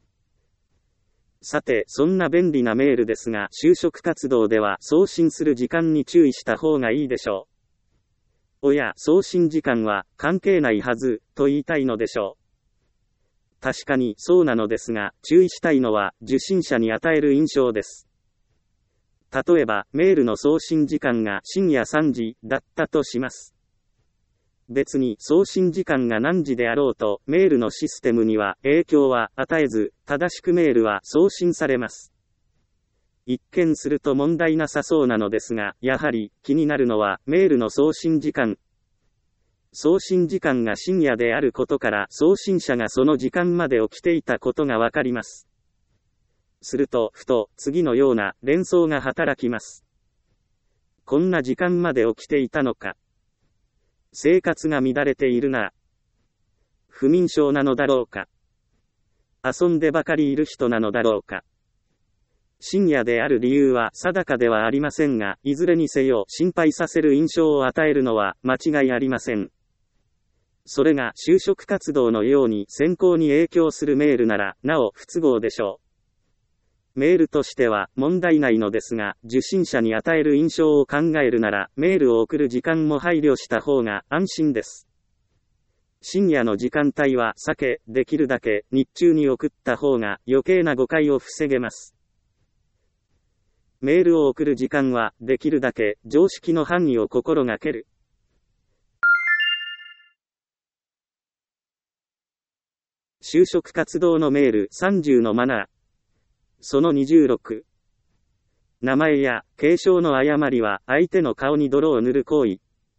さて、そんな便利なメールですが、就職活動では送信する時間に注意した方がいいでしょう。おや、送信時間は関係ないはず、と言いたいのでしょう。確かにそうなのですが、注意したいのは受信者に与える印象です。例えば、メールの送信時間が深夜3時だったとします。別に送信時間が何時であろうと、メールのシステムには影響は与えず、正しくメールは送信されます。一見すると問題なさそうなのですが、やはり気になるのはメールの送信時間。送信時間が深夜であることから、送信者がその時間まで起きていたことがわかります。すると、ふと、次のような連想が働きます。こんな時間まで起きていたのか。生活が乱れているな。不眠症なのだろうか。遊んでばかりいる人なのだろうか。深夜である理由は定かではありませんが、いずれにせよ心配させる印象を与えるのは間違いありません。それが就職活動のように選考に影響するメールなら、なお不都合でしょう。メールとしては問題ないのですが、受信者に与える印象を考えるなら、メールを送る時間も配慮した方が安心です。深夜の時間帯は避け、できるだけ日中に送った方が余計な誤解を防げます。メールを送る時間はできるだけ常識の範囲を心がける。 就職活動のメール30のマナー。その26。名前や継承の誤りは相手の顔に泥を塗る行為。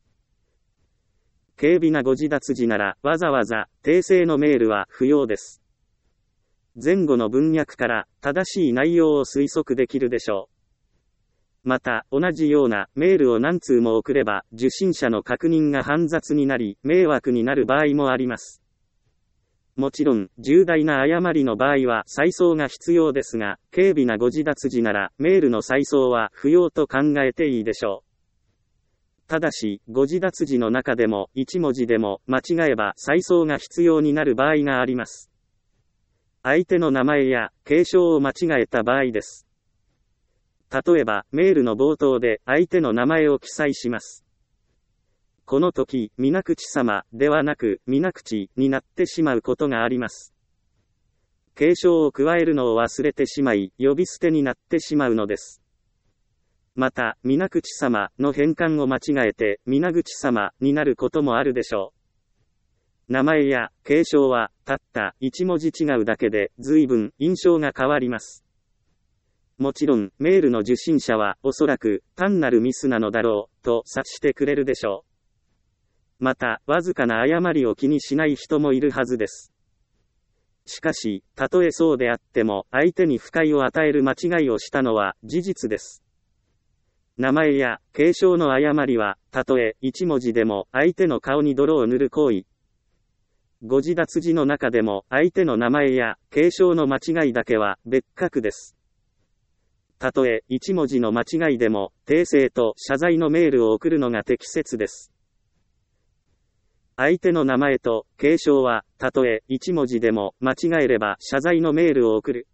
軽微なご自立時ならわざわざ訂正のメールは不要です。前後の文脈から正しい内容を推測できるでしょう。また、同じようなメールを何通も送れば受信者の確認が煩雑になり迷惑になる場合もあります。もちろん、重大な誤りの場合は再送が必要ですが、軽微なご自立時ならメールの再送は不要と考えていいでしょう。ただし、ご自立時の中でも1文字でも間違えば再送が必要になる場合があります。相手の名前や継承を間違えた場合です。例えば、メールの冒頭で相手の名前を記載します。この時、水口様ではなく、水口になってしまうことがあります。継承を加えるのを忘れてしまい、呼び捨てになってしまうのです。また、水口様の変換を間違えて、水口様になることもあるでしょう。名前や継承は、たった一文字違うだけで、随分印象が変わります。もちろん、メールの受信者は、おそらく、単なるミスなのだろう、と察してくれるでしょう。また、わずかな誤りを気にしない人もいるはずです。しかし、たとえそうであっても、相手に不快を与える間違いをしたのは事実です。名前や継承の誤りは、たとえ一文字でも相手の顔に泥を塗る行為。ご自立時の中でも相手の名前や継承の間違いだけは別格です。たとえ一文字の間違いでも、訂正と謝罪のメールを送るのが適切です。相手の名前と継承は、たとえ一文字でも間違えれば謝罪のメールを送る。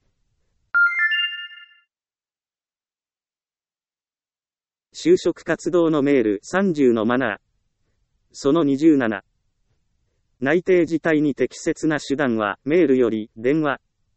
就職活動のメール30のマナー。その27。内定事態に適切な手段はメールより電話。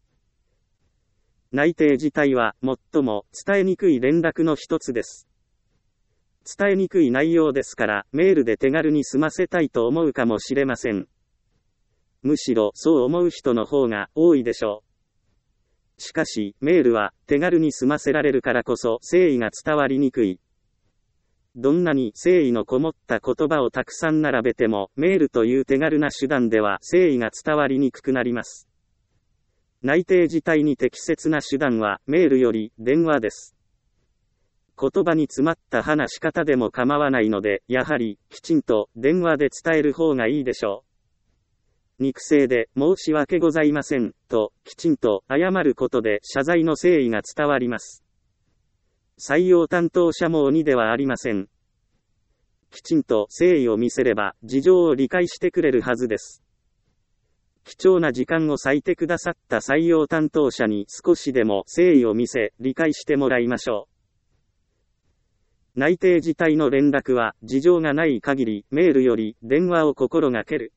内定事態は最も伝えにくい連絡の一つです。伝えにくい内容ですからメールで手軽に済ませたいと思うかもしれません。むしろそう思う人の方が多いでしょう。しかしメールは手軽に済ませられるからこそ誠意が伝わりにくい。どんなに誠意のこもった言葉をたくさん並べてもメールという手軽な手段では誠意が伝わりにくくなります。内定事態に適切な手段はメールより電話です。言葉に詰まった話し方でも構わないので、やはりきちんと電話で伝える方がいいでしょう。肉声で申し訳ございませんときちんと謝ることで謝罪の誠意が伝わります。採用担当者も鬼ではありません。きちんと誠意を見せれば事情を理解してくれるはずです。貴重な時間を割いてくださった採用担当者に少しでも誠意を見せ理解してもらいましょう。内定事態の連絡は事情がない限りメールより電話を心がける。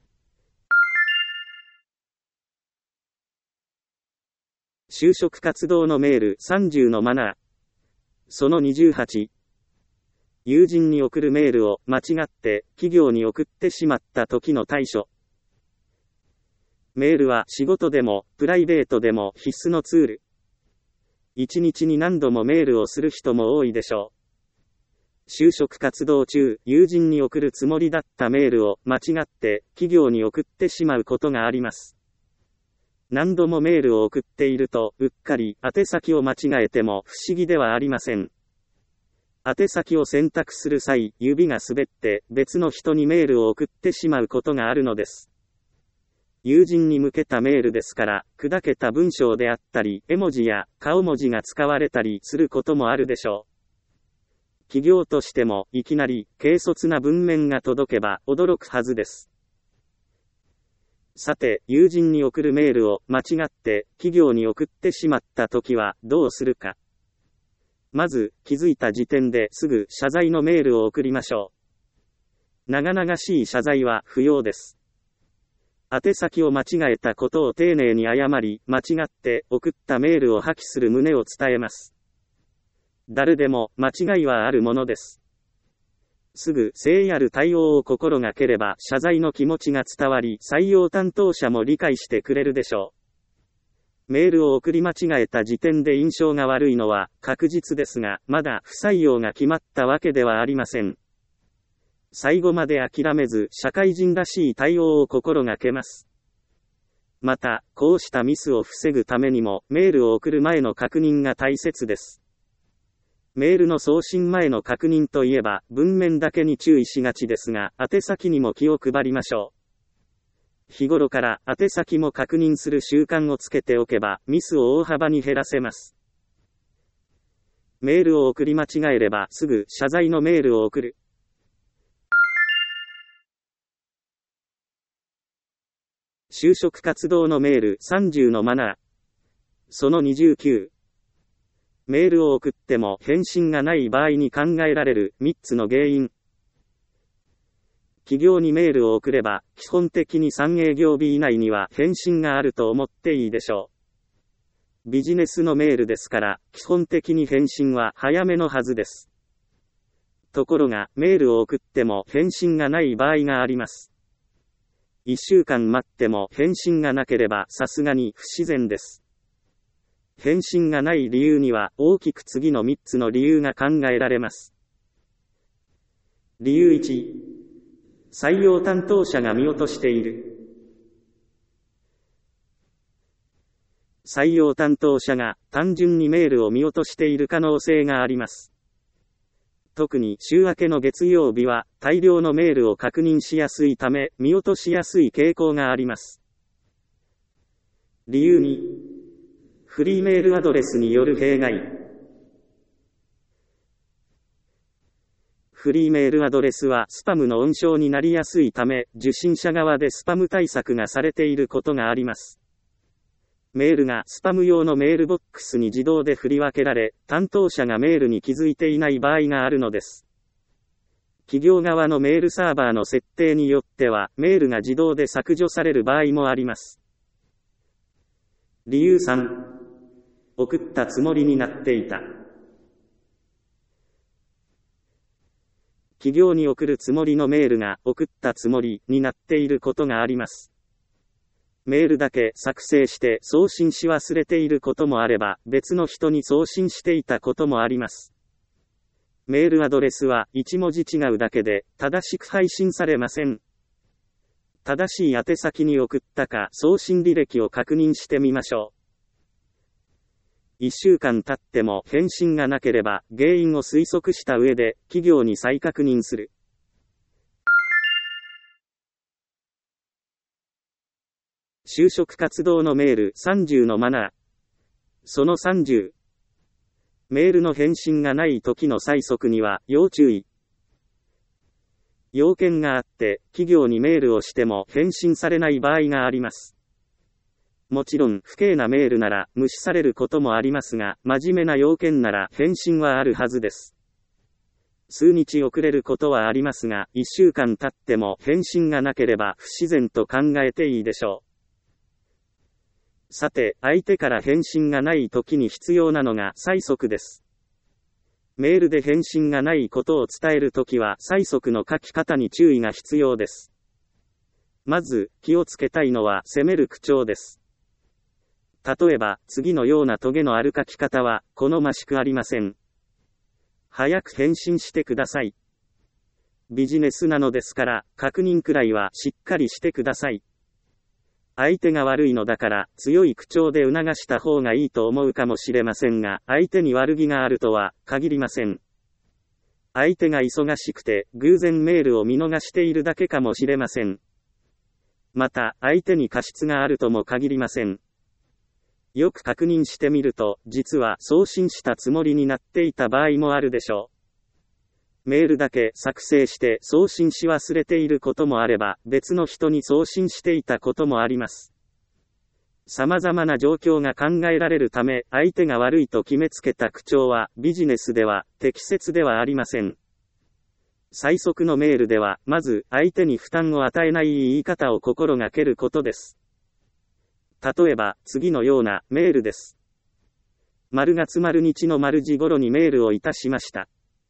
就職活動のメール30のマナー。その28。友人に送るメールを間違って企業に送ってしまった時の対処。メールは仕事でもプライベートでも必須のツール。1日に何度もメールをする人も多いでしょう。就職活動中、友人に送るつもりだったメールを間違って企業に送ってしまうことがあります。何度もメールを送っていると、うっかり宛先を間違えても不思議ではありません。宛先を選択する際、指が滑って別の人にメールを送ってしまうことがあるのです。友人に向けたメールですから、砕けた文章であったり、絵文字や顔文字が使われたりすることもあるでしょう。企業としてもいきなり軽率な文面が届けば驚くはずです。さて、友人に送るメールを間違って企業に送ってしまったときはどうするか。まず、気づいた時点ですぐ謝罪のメールを送りましょう。長々しい謝罪は不要です。宛先を間違えたことを丁寧に謝り、間違って送ったメールを破棄する旨を伝えます。誰でも間違いはあるものです。 すぐ誠意ある対応を心がければ謝罪の気持ちが伝わり、採用担当者も理解してくれるでしょう。メールを送り間違えた時点で印象が悪いのは確実ですが、まだ不採用が決まったわけではありません。最後まで諦めず、社会人らしい対応を心がけます。また、こうしたミスを防ぐためにも、メールを送る前の確認が大切です。メールの送信前の確認といえば、文面だけに注意しがちですが、宛先にも気を配りましょう。日頃から宛先も確認する習慣をつけておけば、ミスを大幅に減らせます。メールを送り間違えれば、すぐ謝罪のメールを送る。就職活動のメール30のマナー。その29。メールを送っても返信がない場合に考えられる3つの原因。企業にメールを送れば、基本的に3営業日以内には返信があると思っていいでしょう。ビジネスのメールですから、基本的に返信は早めのはずです。ところが、メールを送っても返信がない場合があります。1週間待っても返信がなければさすがに不自然です。返信がない理由には大きく次の3つの理由が考えられます。理由1、採用担当者が見落としている。採用担当者が単純にメールを見落としている可能性があります。特に週明けの月曜日は大量のメールを確認しやすいため見落としやすい傾向があります。理由2、フリーメールアドレスによる弊害。フリーメールアドレスはスパムの温床になりやすいため受信者側でスパム対策がされていることがあります。メールがスパム用のメールボックスに自動で振り分けられ、担当者がメールに気づいていない場合があるのです。企業側のメールサーバーの設定によっては、メールが自動で削除される場合もあります。理由3、送ったつもりになっていた。企業に送るつもりのメールが送ったつもりになっていることがあります。メールだけ作成して送信し忘れていることもあれば、別の人に送信していたこともあります。メールアドレスは1文字違うだけで正しく配信されません。正しい宛先に送ったか送信履歴を確認してみましょう。1週間経っても返信がなければ原因を推測した上で企業に再確認する。就職活動のメール30のマナー。その30。メールの返信がない時の催促には要注意。要件があって、企業にメールをしても返信されない場合があります。もちろん、不敬なメールなら無視されることもありますが、真面目な要件なら返信はあるはずです。数日遅れることはありますが、1週間経っても返信がなければ不自然と考えていいでしょう。さて、相手から返信がない時に必要なのが催促です。メールで返信がないことを伝えるときは催促の書き方に注意が必要です。まず、気をつけたいのは責める口調です。例えば、次のようなトゲのある書き方は好ましくありません。早く返信してください。ビジネスなのですから、確認くらいはしっかりしてください。相手が悪いのだから強い口調で促した方がいいと思うかもしれませんが、相手に悪気があるとは限りません。相手が忙しくて偶然メールを見逃しているだけかもしれません。また、相手に過失があるとも限りません。よく確認してみると、実は送信したつもりになっていた場合もあるでしょう。メールだけ作成して送信し忘れていることもあれば、別の人に送信していたこともあります。様々な状況が考えられるため、相手が悪いと決めつけた口調は、ビジネスでは適切ではありません。催促のメールでは、まず相手に負担を与えない言い方を心がけることです。例えば、次のようなメールです。○月○日の○時頃にメールをいたしました。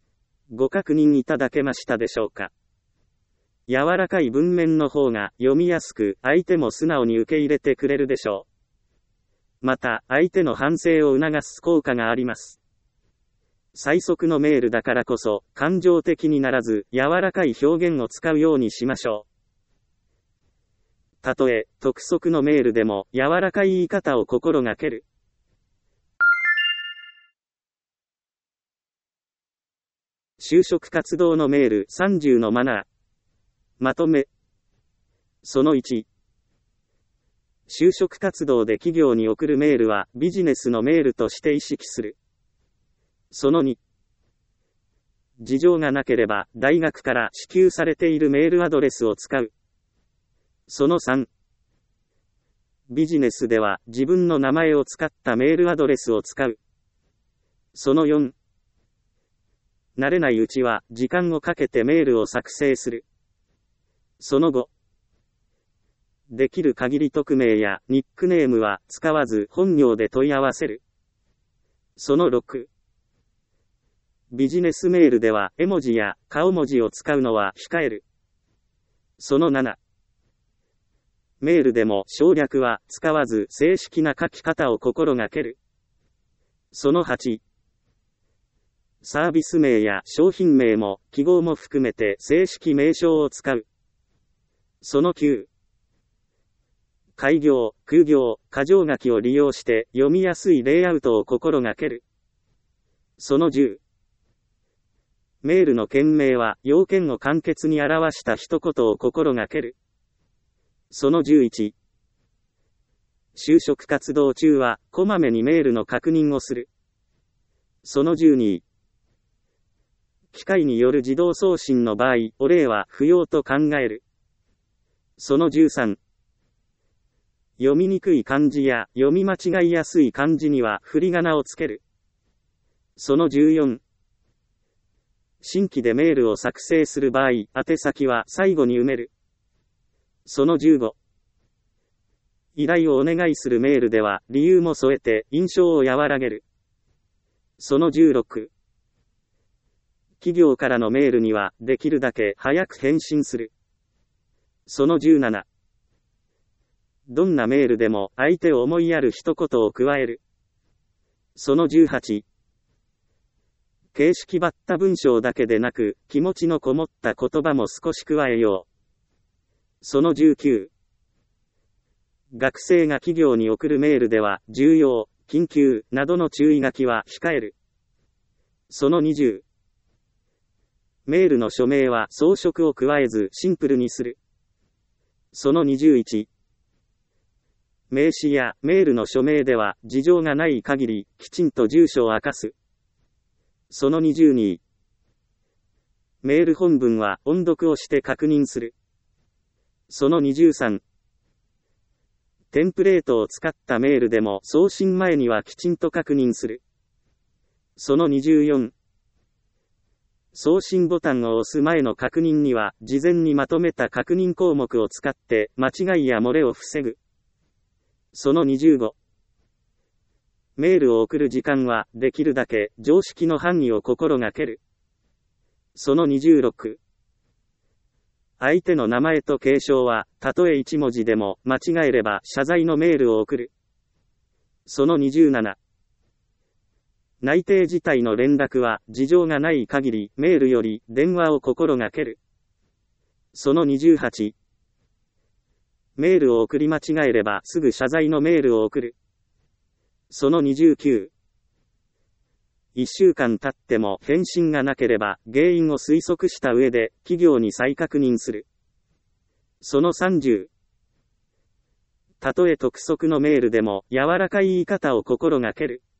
ご確認いただけましたでしょうか。柔らかい文面の方が読みやすく、相手も素直に受け入れてくれるでしょう。また、相手の反省を促す効果があります。最速のメールだからこそ、感情的にならず、柔らかい表現を使うようにしましょう。たとえ、督促のメールでも、柔らかい言い方を心がける。就職活動のメール30のマナー。まとめ。その1。就職活動で企業に送るメールはビジネスのメールとして意識する。その2。事情がなければ大学から支給されているメールアドレスを使う。その3。ビジネスでは自分の名前を使ったメールアドレスを使う。その4。慣れないうちは時間をかけてメールを作成する。その後、できる限り匿名やニックネームは使わず本名で問い合わせる。その6、ビジネスメールでは絵文字や顔文字を使うのは控える。その7、メールでも省略は使わず正式な書き方を心がける。その8、サービス名や商品名も記号も含めて正式名称を使う。その9、開業、空行、箇条書きを利用して読みやすいレイアウトを心がける。その10、メールの件名は要件を簡潔に表した一言を心がける。その11、就職活動中はこまめにメールの確認をする。その12、機械による自動送信の場合、お礼は不要と考える。その13、読みにくい漢字や読み間違いやすい漢字には振り仮名をつける。その14、新規でメールを作成する場合、宛先は最後に埋める。その15、依頼をお願いするメールでは理由も添えて印象を和らげる。その16、企業からのメールにはできるだけ早く返信する。その17、どんなメールでも相手を思いやる一言を加える。その18、形式ばった文章だけでなく気持ちのこもった言葉も少し加えよう。その19、学生が企業に送るメールでは重要、緊急などの注意書きは控える。その20、メールの署名は装飾を加えずシンプルにする。その21、名刺やメールの署名では事情がない限りきちんと住所を明かす。その22、メール本文は音読をして確認する。その23、テンプレートを使ったメールでも送信前にはきちんと確認する。その24、送信ボタンを押す前の確認には事前にまとめた確認項目を使って間違いや漏れを防ぐ。その25、メールを送る時間はできるだけ常識の範囲を心がける。その26、相手の名前と継承はたとえ1文字でも間違えれば謝罪のメールを送る。その27、内定自体の連絡は事情がない限りメールより電話を心がける。その28、メールを送り間違えればすぐ謝罪のメールを送る。その29、1週間経っても返信がなければ原因を推測した上で企業に再確認する。その30、たとえ督促のメールでも柔らかい言い方を心がける。